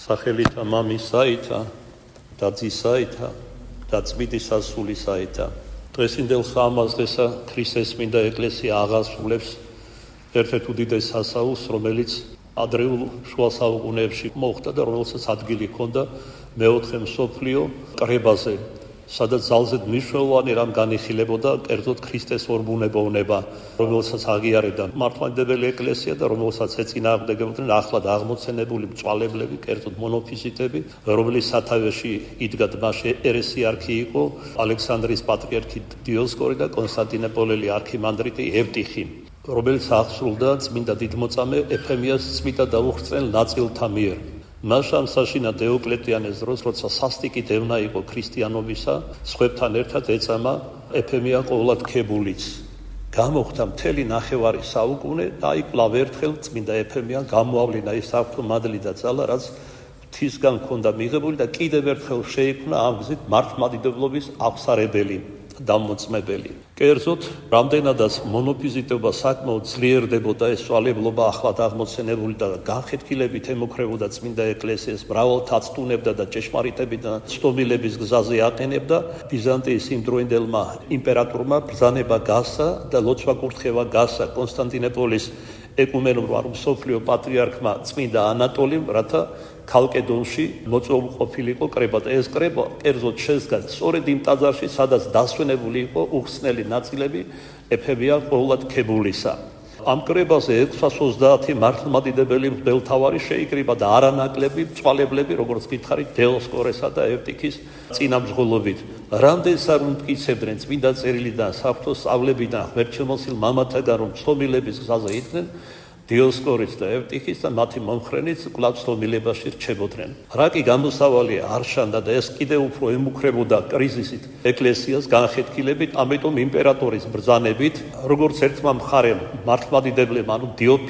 სახელითა მამისაითა და ძისაითა და წმინდისა სულისაითა. დღესინდელ ხამასდესა ქრისტეს წმინდა ეკლესია აღასრულებს ერთ-ერთ უდიდეს სასაულს, რომელიც ადრეულ შუა საუკუნეებში მოხდა და რომელსაც ადგილი ჰქონდა მეოთხე მსოფლიო კრებაზე, სადაც ძალზედ მნიშვნელოვანი რამ განიხილებოდა კერძოდ ქრისტეს ორბუნებოვნება, რომელსაც აღიარებდა მართლმადიდებელი ეკლესია და რომელსაც ეწინააღმდეგებოდნენ ახლად აღმოცენებული მწვალებლები, კერძოდ მონოფიზიტები, რომლის სათავეში იდგა მასში ერესიარქი იყო ალექსანდრიის პატრიარქი დიოსკორი და კონსტანტინოპოლელი არქიმანდრიტი ევტიხი, რომელიც აღსრულდა წმინდა დიდმოწამე ეფემიას წმინდა დაუხრწნელ ნაწილთა მიერ. მას სამსაშინა დეოკლეტიანეს დროს, როცა სასტიკი დევნა იყო ქრისტიანობისა, სხვებთან ერთად ეწამა ეფემია ყოვლადქებულიც. გამოხდა მთელი ნახევარი საუკუნე და აი კვლავ ერთხელ წმინდა ეფემია გამოავლინა ის საფრთხო მადლი და ძალა, რაც ღვთისგან ჰქონდა მიღებული და კიდევ ერთხელ შეიქმნა ამ გზით მართლმადიდებლობის აღსარებელი და დამოწმებელი. კერძოდ, რამდენადაც მონოფიზიტობა საკმაოდ ძლიერდებოდა, ეს სვალებლობა ახლად აღმოცენებული და განხეთქილებით ემუქრებოდა წმინდა ეკლესიას, მრავალ თაცტუნებდა და ჭეშმარიტებიდან ცნობილების გზაზე აყენებდა, ბიზანტიის იმდროინდელმა იმპერატორმა ბრძანება გასცა და ლოცვა კურთხევა გასცა კონსტანტინოპოლის ეკუმენურმა მსოფლიო პატრიარქმა წმინდა ანატოლიმ, რათა ქალკედონში მოწვეულ ყოფილიყო კრება და ეს კრება კერძოდ შესდგა სწორედ იმ ტაძარში, სადაც დასვენებული იყო უხსნელი ნაწილები ეფემია ყოვლადქებულისა. ამ კრებაზე 630 მართლმადიდებელი მღვდელმთავარი შეიკრიბა და არანაკლები მწვალებლები, როგორც გითხარით, დიოსკორესა და ევტიქის წინამძღოლობით. რამდენს არ უმტკიცებდნენ წმინდა წერილიდან, საფრთხო სწავლებიდან, ღმერთშემოსილ მამათაგან, რომ ცნობილების გზაზე იდგნენ, დიოსკორის და ევტიქის და მათი მომხრენიც კვლავ ცნობილებაში რჩებოდნენ. რა კი გამოსავალია არ შანდა და ეს კიდევ უფრო ემუქრებოდა კრიზისით ეკლესიას განხეთქილებით, ამიტომ იმპერატორის ბრძანებით, როგორც ერთმა მხარემ მართლმადიდებლებმა, ანუ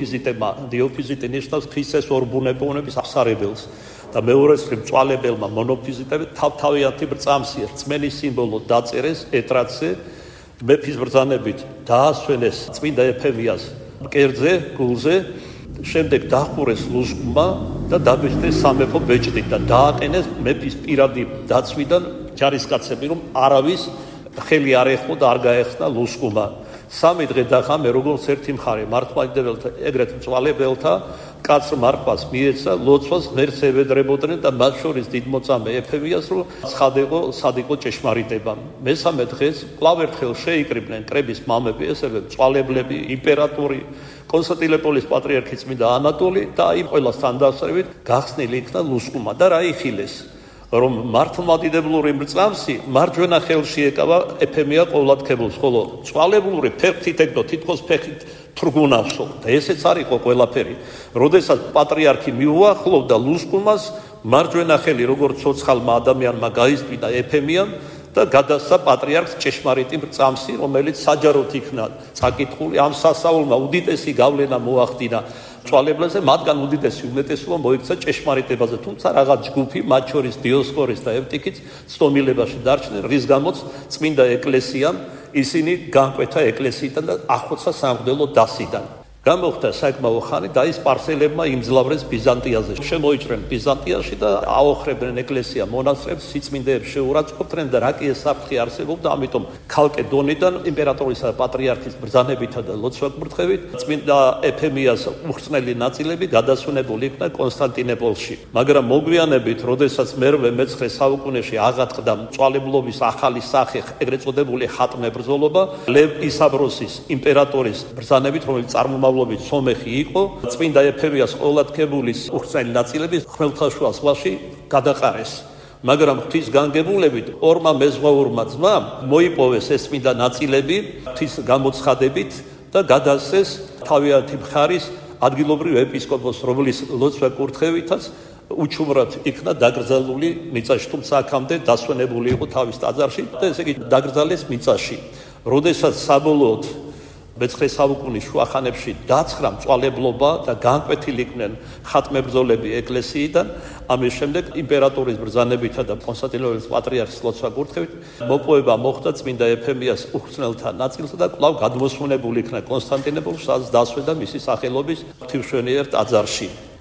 დიოფიზიტე ნიშნავს ქრისტეს ორბუნებოვნების აღსარებელს და მეორეს მხრივ მწვალებელმა მონოფიზიტებმა თავთავიანთი ბრწამსი რწმენის სიმბოლო დაწერეს ეტრატზე, მეფის ბრძანებით დაასვენეს წმინდა ეფემიას მკერდზე, გულზე, შემდეგ დახურეს ლუსკმა და დაბეჭდეს სამეფო ბეჭდით და დააყენეს მეფის პირადი დაცვიდან ჯარისკაცები, რომ არავის ხელი არ ეხმო და არ გაეხსნა ლუსკმა. 3 დღე და ღამე როგორც ერთი მხარე მართლმადიდებელთა, ეგრეთ მწვალებელთა კაცრ მარხვას მიეცა, ლოცვას ღმერთს ევედრებოდნენ და მათ შორის დიდმოწამე ეფემიას, რომ ცხადეყო სადიყო ჭეშმარიტება. მესამე დღეს კვლავ ერთხელ შეიკრიბნენ კრების მამები, ესევე მწვალებლები, იმპერატორი, კონსტანტინოპოლის პატრიარქი წმინდა ანატოლი და აი ყველასთან დასწრებით გახსნილი იქნა ლუსკმა და რა იხილეს, რომ მართლმადიდებლური მრწამსი მარჯვენა ხელში ეკავა ეფემია ყოვლადქებულს, ხოლო მწვალებლური ფეხით ეკდო, თითქოს ფეხით თრგუნავსო და ესეც არ იყო ყველაფერი. როდესაც პატრიარქი მიუახლოვდა ლუსკმას, მარჯვენა ხელი როგორც ცოცხალმა ადამიანმა გაისწვიდა ეფემიამ და გადასცა პატრიარქს ჭეშმარიტი მრწამსი, რომელიც საჯაროდ იქნა წაკითხული. ამ სასაულმა უდიდესი გავლენა მოახდინა მწვალებლებზე, მათგან უდიდესი უმეტესობა მოიქცა ჭეშმარიტებაზე, თუმცა რაღაც ჯგუფი, მათ შორის დიოსკორის და ევტიქიც ცნობილებაში დარჩნენ, რის გამოც წმინდა ეკლესიამ ისინი განკვეთა ეკლესიიდან და ახოცა სამღვდელო დასიდან. გამოხდა საკმაო ხანი და ის სპარსელებმა იმძლავრეს ბიზანტიაზე. შემოიჭრნენ ბიზანტიაში და აოხრებდნენ ეკლესია მონასტრებს, სიწმინდეებს შეურაცხყოფდნენ და რა კი ეს საფრთხე არსებობდა, ამიტომ ქალკედონიდან იმპერატორისა და პატრიარქის ბრძანებითა და ლოცვა-კურთხევით წმინდა ეფემიას უხრწნელი ნაწილები გადასვენებული იქნა კონსტანტინოპოლში. მაგრამ მოგვიანებით, როდესაც მერვე მეცხრე საუკუნეში აღატყდა მწვალებლობის ახალი სახე, ეგრეთ წოდებული ხატმე ბრძოლობა, ლევ ისაბროსის იმპერატორის ბრძანებით, რომელიც წარმომავლობით სომეხი იყო, წმინდა ეფემიას ყოვლადქებულის უხრწნელი ნაწილები ხმელთაშუა ზღვაში გადაყარეს. მაგრამ ღვთის განგებულებით ორმა მეზღვაურმა ძმამ მოიპოვეს ეს წმინდა ნაწილები ღვთის გამოცხადებით და გადასცეს თავიანთი მხარის ადგილობრივ ეპისკოპოსს, რომლის ლოცვა კურთხევითაც უჩუმრად იქნა დაკრძალული მიწაში, თუმცა აქამდე დასვენებული იყო თავის ტაძარში და ესე იგი დაკრძალეს მიწაში. როდესაც საბოლოოდ მეცხრე საუკუნის შუახანებში დაცხრა მწვალებლობა და განკვეთილი იყვნენ ხატმებრძოლები ეკლესიიდან, ამის შემდეგ იმპერატორის ბრძანებითა და კონსტანტინოპოლის პატრიარქის ლოცვა-კურთხევით მოპოვება მოხდა წმინდა ეფემიას უხრწნელთა ნაწილსა და კვლავ გადმოსვენებული იქნა კონსტანტინოპოლში, სადაც დასვენდა მისი სახელობის ღვთისმშობლიერ ტაძარში.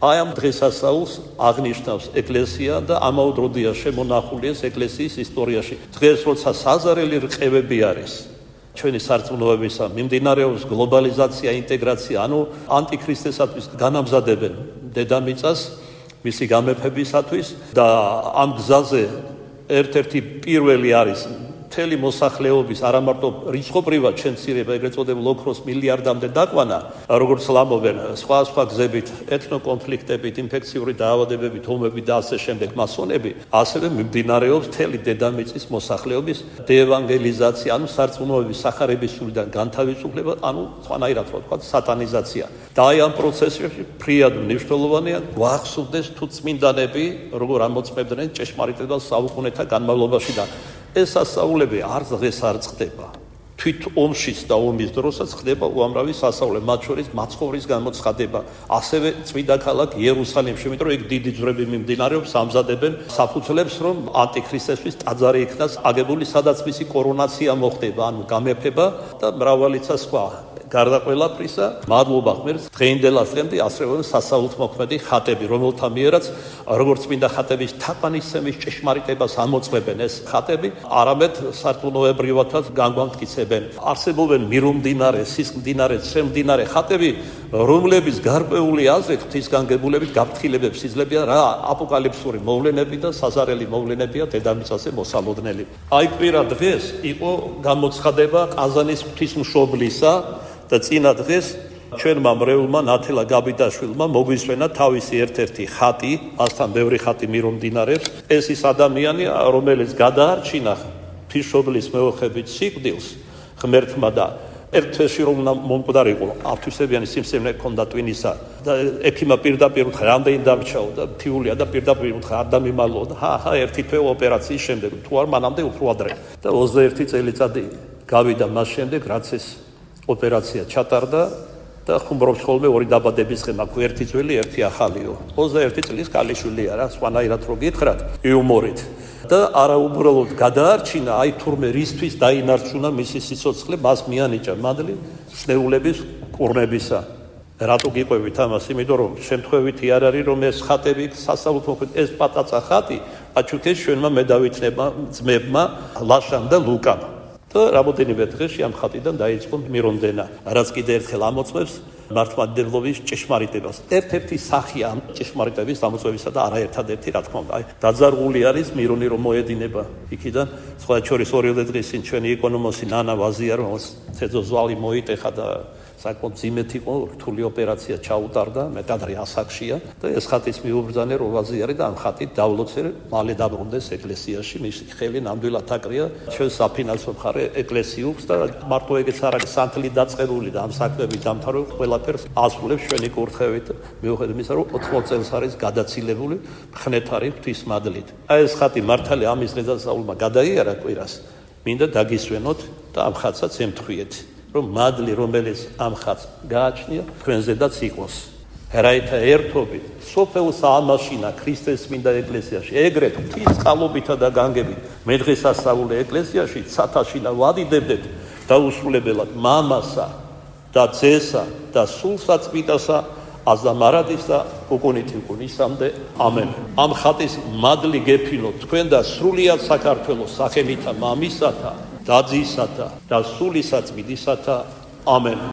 აი ამ დღესასწაულს აღნიშნავს ეკლესია და ამავდროულად შემონახულია ეკლესიის ისტორიაში. დღეს როცა საზარელი რყევები არის ჩვენი სარწმუნოებისა, მიმდინარეობს გლობალიზაცია, ინტეგრაცია, ანუ ანტიქრისტესათვის განამზადებენ დედამიწას მისი გამეფებისათვის და ამ გზაზე ერთ-ერთი პირველი არის მთელი მოსახლეობის არამარტო რიცხობრივად შემცირება, ეგრეთ წოდებულ ოქროს მილიარდამდე დაყვანა, როგორც ლამობენ სხვა გზებით, ეთნოკონფლიქტებით, ინფექციური დაავადებებით, ომებით და ასე შემდეგ მასონები, ასევე მიმდინარეობს მთელი დედამიწის მოსახლეობის დეევანგელიზაცია, ანუ სარწმუნოების სახარების სულიდან განთავისუფლება, ანუ სხვანაირად ვთქვათ, სატანიზაცია. და აი ამ პროცესში ფრიად მნიშვნელოვანია გვახსოვდეს თუ წმინდანები როგორ ამოწმებდნენ ჭეშმარიტებას საუკუნეთა განმავლობაში და ეს სასწაულები არ დღეს არ წყდება. თვით ომშიც და ომის დროსაც ხდება უამრავი სასწაულები, მათ შორის მაცხოვრის გამოცხადება, ასევე წმინდა ქალაქ იერუსალიმში, იმიტომ რომ იქ დიდი ძვრები მიმდინარეობს, ამზადებენ საფუძვლებს, რომ ანტიქრისტესთვის ტაძარი იქნას აგებული, სადაც მისი კორონაცია მოხდება, ანუ გამეფება და მრავალიცა სხვა. გარდა ყველაფრისა, მადლობა ღმერთს, დღეინდელას დღემდე ასრულებენ სასაულთმოქმედი ხატები, რომელთა მიერაც როგორც წმინდა ხატების თაყვანისცემის ჭეშმარიტებას ამოწმებენ ეს ხატები, არამედ სარწმუნოებრივადაც განგვამტკიცებენ. არსებობენ მირუმდინარე, სისხლმდინარე, ცრემლმდინარე ხატები, რომლების გარკვეული აზრით ღვთისგანგებულებით გაფრთხილებებს იძლებიან რა აპოკალიფსური მოვლენები და საზარელი მოვლენებია დედამიწაზე მოსალოდნელი. აი კვირა დღეს იყო გამოცხადება ყაზანის ღვთისმშობლისა და წინა დღეს ჩვენმა მრევლმა ნათელა გაბიდაშვილმა მოგვისვენა თავისი ერთ-ერთი ხატი, ასთან ბევრი ხატი მირუმდინარებს. ეს ის ადამიანი, რომელიც გადაარჩინა ღვთისმშობლის მეოხებით სიკვდილს ღმერთმა და ერთ თვეში რომ მომკვდარიყო, ართვისებიანი სიმსევნე ჰქონდა ტვინისა და ექიმა პირდაპირ უთხრა, რამდენი დამრჩაო და თიულია და პირდაპირ უთხრა, არ დამიმალო და ერთი თვე ოპერაციის შემდეგ, თუ არ მანამდე უფრო ადრე. და 21 წელიწადი გავიდა მას შემდეგ, რაც ეს ოპერაცია ჩატარდა და ხუმრობს ხოლმე ორი დაბადების დღე, ერთი ძველი, ერთი ახალიო. 21 წლის ქალიშვილია რა, სხვანაირად რო გითხრათ, იუმორით. და არა უბრალოდ გადაარჩინა, აი თურმე რისთვის დაინარჩუნა მისი სიცოცხლე, მას მიანიჭა მადლი სნეულების კურნებისა. რატო გიყვებით ამას? იმიტომ რომ შემთხვევითი არ არის რომ ეს ხატები სასწაულთმოქმედ ეს პატაცა ხატი აჩუქეს ჩვენმა მედავითნებმა ძმებმა ლაშამ და ლუკამ. და რამოდენიმე დღეში ამ ხატიდან დაიწყო მირონდენა, რაც კიდე ერთხელ ამოწმებს მართლმადიდებლობის ჭეშმარიტებას. ერთ-ერთი სახია ამ ჭეშმარიტების ამოწმებისა და არაერთადერთი, რა თქმა უნდა. დაძარღული არის მირონი, რომ მოედინება იქიდან. სხვა შორის ორივე დღეს ჩვენი ეკონომოსი ნანა ვაზია, რომელიც ცეძოზვალი მოიტეხა და საკმაოდ ძიმეთ იყო, რთული ოპერაცია ჩაუტარდა, მეტადრე ასაკშია და ეს ხატის მიუბრძანა რომ ვაზიარი და ამ ხატით დავლოცე მალე დაბრუნდეს ეკლესიაში, მისი ხელი ნამდვილად აკრია ჩვენ საფინანსო მხარე ეკლესიუს და მარტო ეგეც არ არის სანთლი დაწყებული და ამ საქმეები დამთავრებული ყველაფერს ასრულებს ჩვენი კურთხევით, მიუხედავად იმისა რომ 80 წელს არის გადაცილებული ხნეთარი ღვთისმადლით. აი ეს ხატი მართალი ამის დღესასწაულმა გადაიარა კვირას, მინდა დაგისვენოთ და ამ ხატსაც ემთხვიეთ. რომ მადლი რომელიც ამ ხატს გააჩნია თქვენზედაც იყოს. რაითა ერთობით სოფელს ამაშინა ქრისტეს წმინდა ეკლესიაში, ეგრეთ ღვთის წყალობითა და განგებით მე დღესასწაული ეკლესიაში ცათაშინა ვადიდებდეთ დაუსრულებელად მამასა და ძესა და სულ საწმინდასა აზამარადის და უკუნითი უკუნისამდე ამენ. ამ ხატის მადლი გეფინოთ თქვენ და სრულიად საქართველოს სახელითა მამისათა და ძისათა და სული საწმინდისათა ამენ.